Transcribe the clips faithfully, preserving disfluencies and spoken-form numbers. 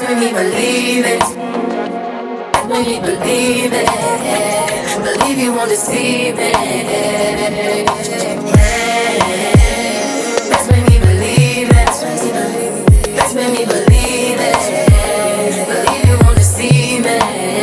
made me believe it. That's made me believe it. Believe you won't deceive me. That's made me believe it. That's made me believe it. Believe you won't deceive me.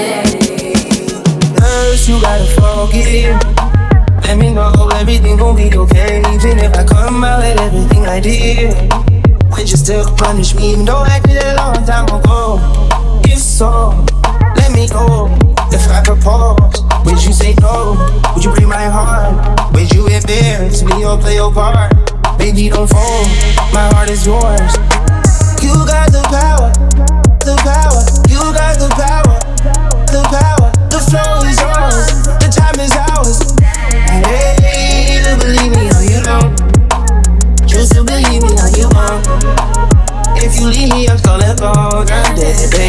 First you gotta forgive. Let me know everything gon' be okay. Even if I come out with everything I did, would you still punish me even though I did it a long time ago? If so, let me go. If I propose, would you say no? Would you break my heart? Would you embarrass me or play your part? Baby, don't fold, my heart is yours. You got the power, the power. You got the power, the power. The flow is yours, the time is ours. Hey, you believe me or you don't. Just to believe me or you won't. If you leave me, I'm gonna go down dead, baby.